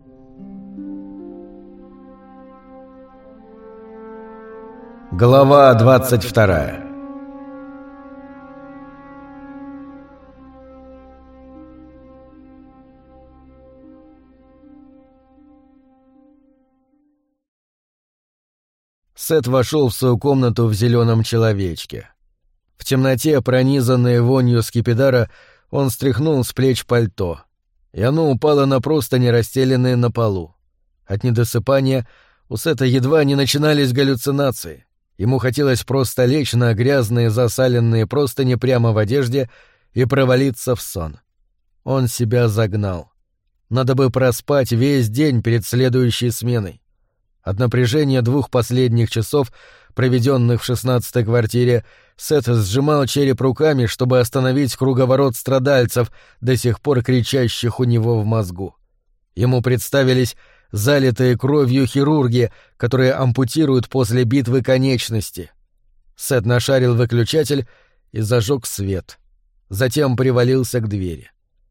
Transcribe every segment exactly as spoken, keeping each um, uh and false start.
Глава двадцать вторая. Сет вошел в свою комнату в зеленом человечке. В темноте, пронизанной вонью скипидара, он стряхнул с плеч пальто, и оно упало на простыни, расстеленные на полу. От недосыпания у Сета едва не начинались галлюцинации. Ему хотелось просто лечь на грязные засаленные простыни прямо в одежде и провалиться в сон. Он себя загнал. Надо бы проспать весь день перед следующей сменой. От напряжения двух последних часов, проведенных в шестнадцатой квартире, Сет сжимал череп руками, чтобы остановить круговорот страдальцев, до сих пор кричащих у него в мозгу. Ему представились залитые кровью хирурги, которые ампутируют после битвы конечности. Сет нашарил выключатель и зажег свет. Затем привалился к двери.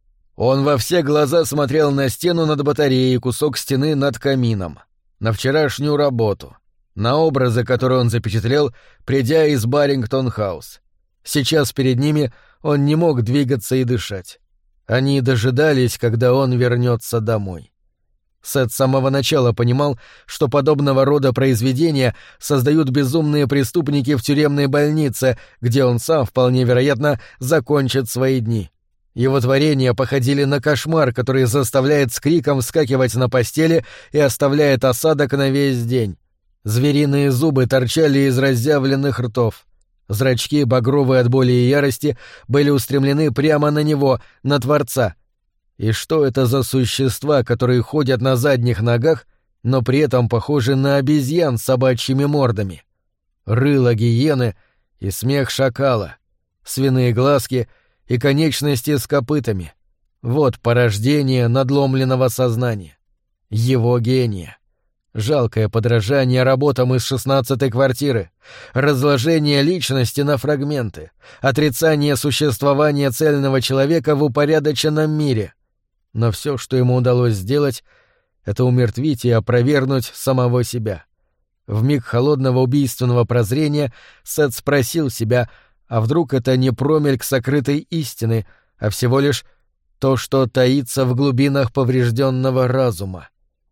Он во все глаза смотрел на стену над батареей и кусок стены над камином, на вчерашнюю работу, на образы, которые он запечатлел, придя из Баррингтон-хаус. Сейчас перед ними он не мог двигаться и дышать. Они дожидались, когда он вернется домой. Сет с самого начала понимал, что подобного рода произведения создают безумные преступники в тюремной больнице, где он сам, вполне вероятно, закончит свои дни. Его творения походили на кошмар, который заставляет с криком вскакивать на постели и оставляет осадок на весь день. Звериные зубы торчали из разъявленных ртов. Зрачки, багровые от боли и ярости, были устремлены прямо на него, на Творца. И что это за существа, которые ходят на задних ногах, но при этом похожи на обезьян с собачьими мордами? Рыло гиены и смех шакала, свиные глазки и конечности с копытами. Вот порождение надломленного сознания. Его гения. Жалкое подражание работам из шестнадцатой квартиры, разложение личности на фрагменты, отрицание существования цельного человека в упорядоченном мире. Но все, что ему удалось сделать, это умертвить и опровергнуть самого себя. В миг холодного убийственного прозрения Сет спросил себя, а вдруг это не промельк сокрытой истины, а всего лишь то, что таится в глубинах поврежденного разума.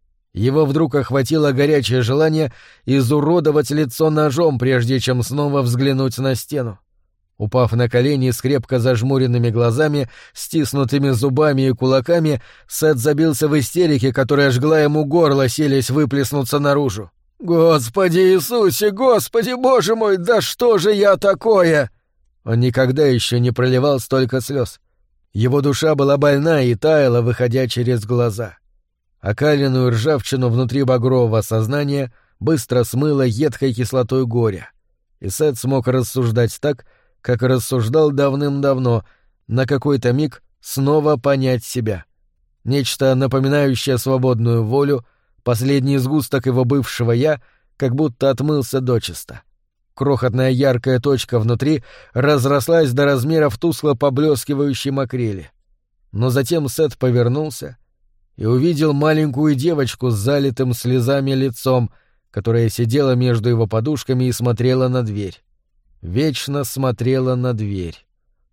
Его вдруг охватило горячее желание изуродовать лицо ножом, прежде чем снова взглянуть на стену. Упав на колени с крепко зажмуренными глазами, стиснутыми зубами и кулаками, Сет забился в истерике, которая жгла ему горло, силясь выплеснуться наружу. «Господи Иисусе! Господи, Боже мой! Да что же я такое?» Он никогда еще не проливал столько слез. Его душа была больна и таяла, выходя через глаза. Окаленную ржавчину внутри багрового сознания быстро смыло едкой кислотой горя. И Сет смог рассуждать так, как рассуждал давным-давно, на какой-то миг снова понять себя. Нечто напоминающее свободную волю, последний сгусток его бывшего «я», как будто отмылся дочисто. Крохотная яркая точка внутри разрослась до размеров тускло поблескивающей макрели. Но затем Сет повернулся и увидел маленькую девочку с залитым слезами лицом, которая сидела между его подушками и смотрела на дверь. Вечно смотрела на дверь.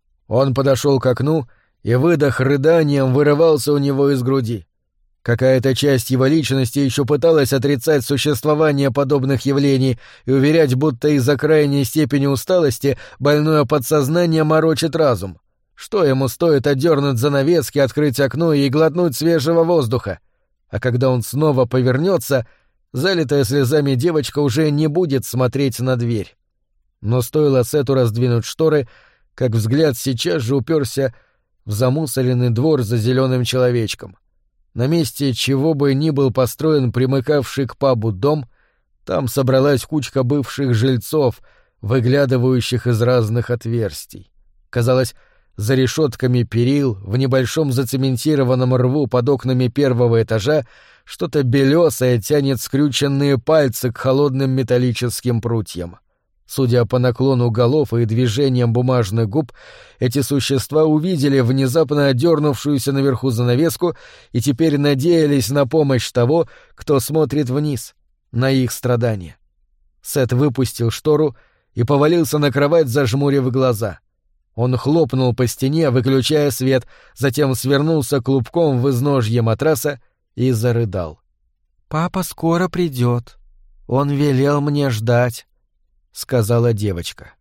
Он подошел к окну, и выдох рыданием вырывался у него из груди. Какая-то часть его личности еще пыталась отрицать существование подобных явлений и уверять, будто из-за крайней степени усталости больное подсознание морочит разум. Что ему стоит отдернуть занавески, открыть окно и глотнуть свежего воздуха? А когда он снова повернется, залитая слезами девочка уже не будет смотреть на дверь. Но стоило Сету раздвинуть шторы, как взгляд сейчас же уперся в замусоренный двор за зеленым человечком. На месте чего бы ни был построен примыкавший к пабу дом, там собралась кучка бывших жильцов, выглядывающих из разных отверстий. Казалось, за решетками перил, в небольшом зацементированном рву под окнами первого этажа, что-то белесое тянет скрюченные пальцы к холодным металлическим прутьям. Судя по наклону голов и движениям бумажных губ, эти существа увидели внезапно отдернувшуюся наверху занавеску и теперь надеялись на помощь того, кто смотрит вниз, на их страдания. Сет выпустил штору и повалился на кровать, зажмурив глаза. Он хлопнул по стене, выключая свет, затем свернулся клубком в изножье матраса и зарыдал. «Папа скоро придет. Он велел мне ждать», — сказала девочка.